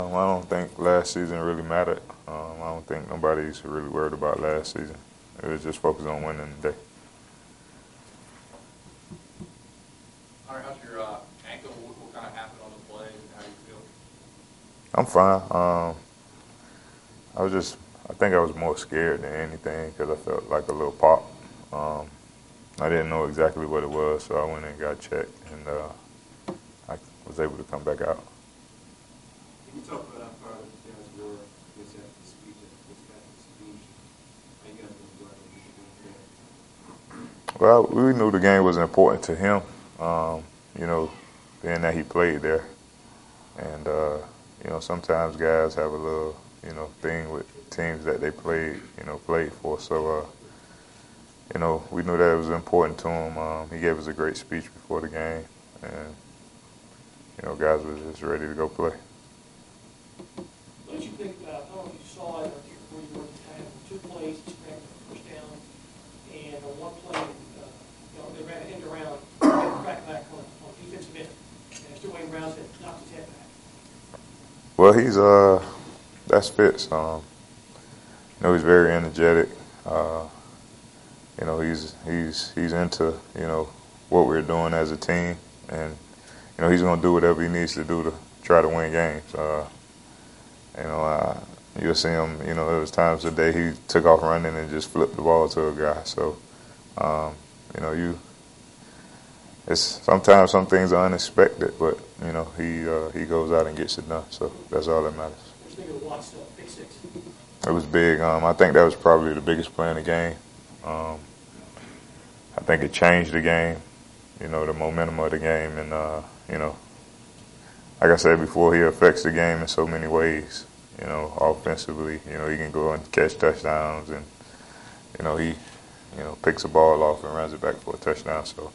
I don't think last season really mattered. I don't think nobody's really worried about last season. It was just focused on winning today. Hunter, how's your ankle? What kind of happened on the play? How do you feel? I'm fine. I think I was more scared than anything because I felt like a little pop. Um, I didn't know exactly what it was, so I went and got checked, and I was able to come back out. Can you talk about how proud you guys were this after the speech, after the speech? How you guys were doing there? Well, we knew the game was important to him, you know, being that he played there. And, sometimes guys have a little, thing with teams that they played for. So, we knew that it was important to him. He gave us a great speech before the game. And, guys were just ready to go play. What did you think about, I don't know if you saw it or where you were at the time, 2 plays, expected first down, and on 1 play, they ran an end around, back on defensive end, and Dwayne Brown said, knocked his head back. Well, that's Fitz. He's very energetic. He's into, what we're doing as a team, and, he's going to do whatever he needs to do to try to win games. You'll see him, there was times today he took off running and just flipped the ball to a guy. So, it's sometimes some things are unexpected, but, he goes out and gets it done. So that's all that matters. What do you think of Watt's pick 6? It was big. I think that was probably the biggest play in the game. I think it changed the game, the momentum of the game. And, like I said before, he affects the game in so many ways. Offensively, he can go and catch touchdowns, and, he, picks a ball off and runs it back for a touchdown. So,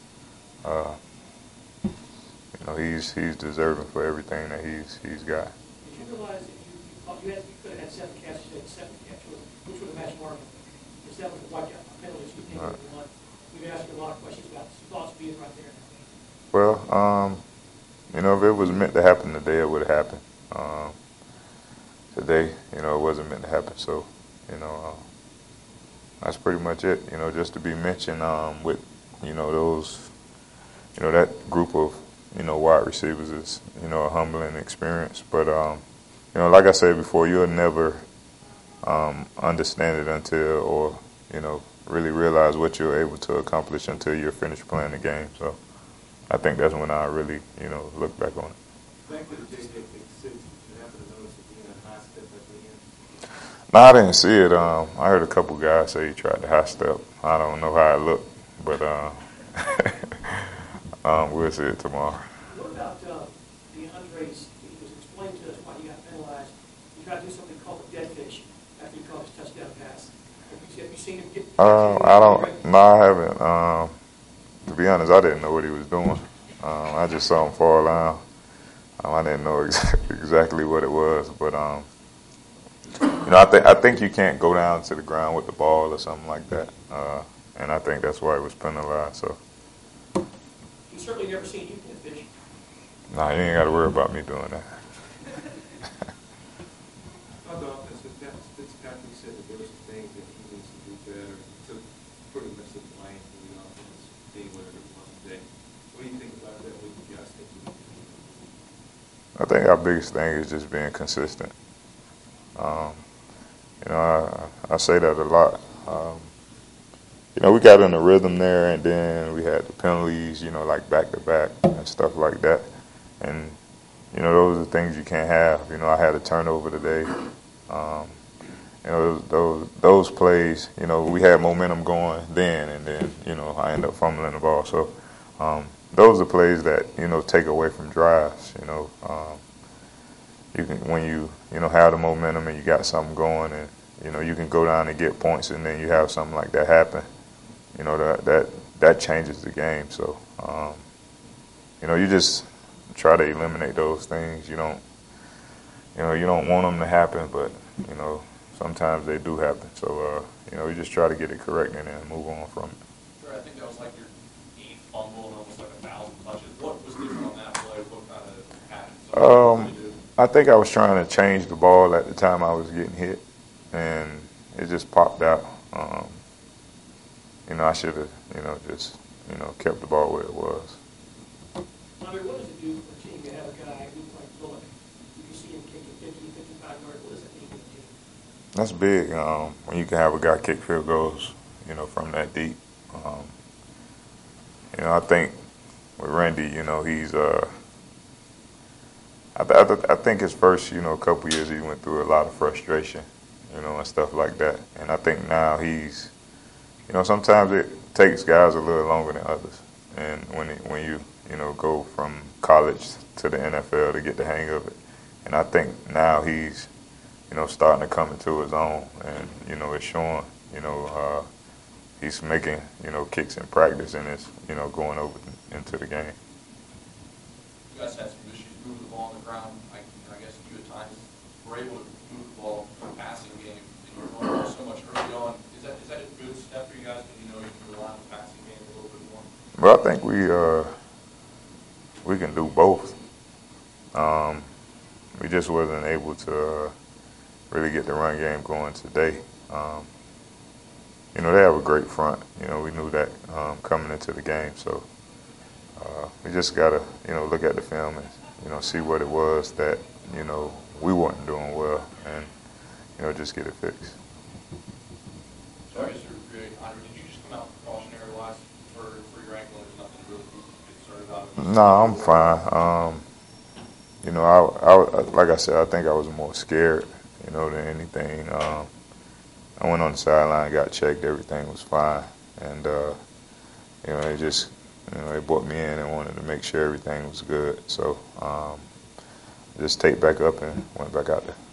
he's deserving for everything that he's got. Did you realize that you could have had 7 catches and 7 catch, which would have matched Marvin? If that was the white penalties you think you want. We've asked you a lot of questions about thoughts being right there. Well, if it was meant to happen today, it would have happened. Today, it wasn't meant to happen. So, that's pretty much it. Just to be mentioned with, those, that group of, wide receivers is, a humbling experience. But, like I said before, you'll never understand it until, or, really realize what you're able to accomplish until you're finished playing the game. So I think that's when I really, look back on it. Back to the JJ pick 6, did you happen to notice it being a high step at the end? No, I didn't see it. I heard a couple guys say he tried to high step. I don't know how it looked, but we'll see it tomorrow. What about DeAndre's? He was explaining to us why he got penalized. He tried to do something called a dead fish after he caught his touchdown pass. Have you seen him get? I don't. No, I haven't. To be honest, I didn't know what he was doing. I just saw him fall down. I didn't know exactly what it was, but I think you can't go down to the ground with the ball or something like that, and I think that's why it was penalized. So. He's certainly never seen you get fish. Nah, you ain't got to worry about me doing that. On the offense, Fitzpatrick said that there were some things that he needs to do better. He took pretty much the blame for the offense being whatever it was today. What do you think about that? What do you guys think? I think our biggest thing is just being consistent. I say that a lot. We got in the rhythm there, and then we had the penalties, like back-to-back and stuff like that. And, those are the things you can't have. I had a turnover today. Those plays, we had momentum going then, and then, I ended up fumbling the ball. So those are plays that, take away from drives. You can, when you have the momentum and you got something going, and, you can go down and get points, and then you have something like that happen. That changes the game. So, you just try to eliminate those things. You don't want them to happen, but, sometimes they do happen. So, you just try to get it correct and then move on from it. Sure, I think that was like your 8th fumble and almost like 1,000 touches. What was different on that play? What kind of happened? I think I was trying to change the ball at the time I was getting hit, and it just popped out. I should have, just, kept the ball where it was. Andre, what does it do for a team to have a guy who like Bullock? You see him kicking 50, 55 yards. What does that mean for the team? That's big when you can have a guy kick field goals, from that deep. I think with Randy, he's I think his first, couple years he went through a lot of frustration, and stuff like that. And I think now he's, sometimes it takes guys a little longer than others. And when you, go from college to the NFL to get the hang of it. And I think now he's, starting to come into his own, and it's showing. He's making kicks in practice, and it's going over into the game. You guys had some issues moving the ball on the ground. I guess you at times were able to move the ball in the passing game, and you were going so much early on. Is that a good step for you guys? Because you can rely on the passing game a little bit more. Well, I think we can do both. We just wasn't able to really get the run game going today. They have a great front. We knew that coming into the game. So we just got to, look at the film and, see what it was that, we weren't doing well and, just get it fixed. So I guess Andre, did you just come out precautionary-wise for your ankle? There's nothing to really be concerned about? No, I'm fine. I like I said, I think I was more scared, than anything. I went on the sideline, got checked, everything was fine, and they just, they brought me in and wanted to make sure everything was good. So just taped back up and went back out there.